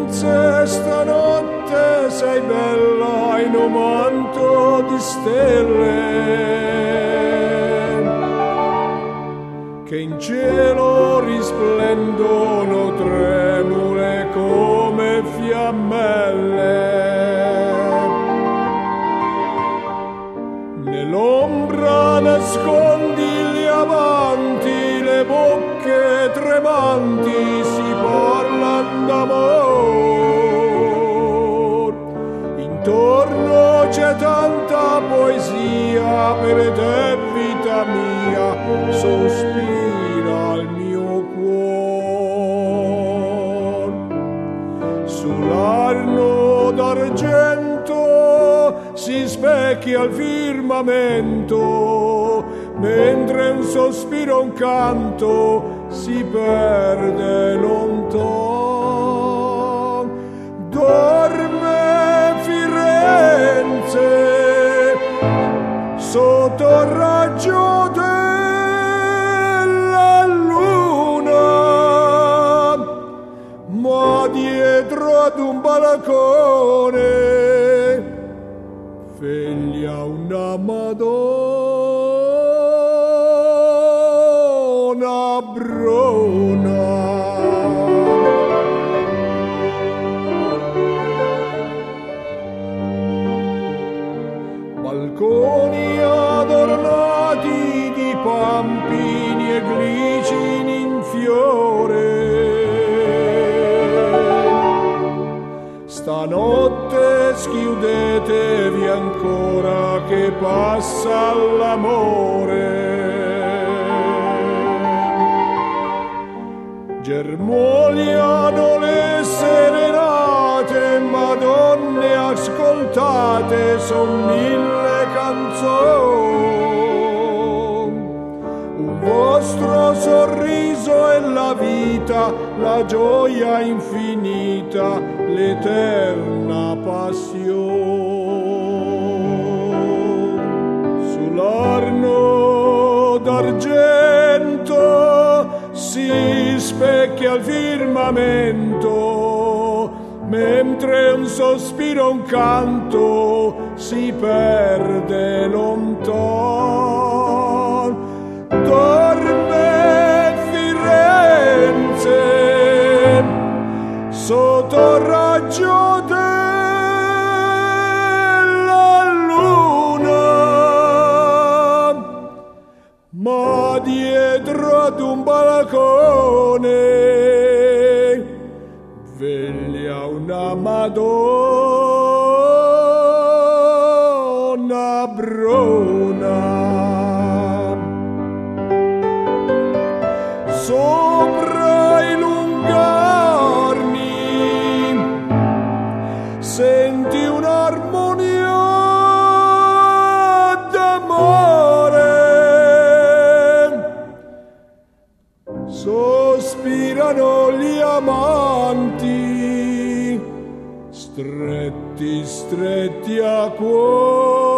Firenze stanotte sei bella in un manto di stelle che in cielo risplendono tremule come fiammelle. Nell'ombra nascondi gli avanti, le bocche tremanti si parlan d'amor. Intorno c'è tanta poesia, per te vita mia sospira il mio cuor. Sull'arno d'argento si specchia il firmamento, mentre un sospiro, un canto si perde lontan. Dorme Firenze sotto il raggio della luna, ma dietro ad un balcone veglia una Madonna bruna. Balconi adornati di pampini e glicini in fiore. Stanotte schiudetevi ancora che passa l'amore. Germogliano le serenate, madonne ascoltate, son 1000 canzoni. Un vostro sorriso è la vita, la gioia infinita, l'eterna passione. Sull'arno d'argento si specchia il firmamento, mentre un sospiro, un canto si perde lontan. Dorme Firenze sotto il raggio della luna, ma dietro ad un balcone veglia una Madonna bruna. Sopra i lungarni senti un'armonia d'amore. Sospirano gli amanti, stretti, stretti a cuore.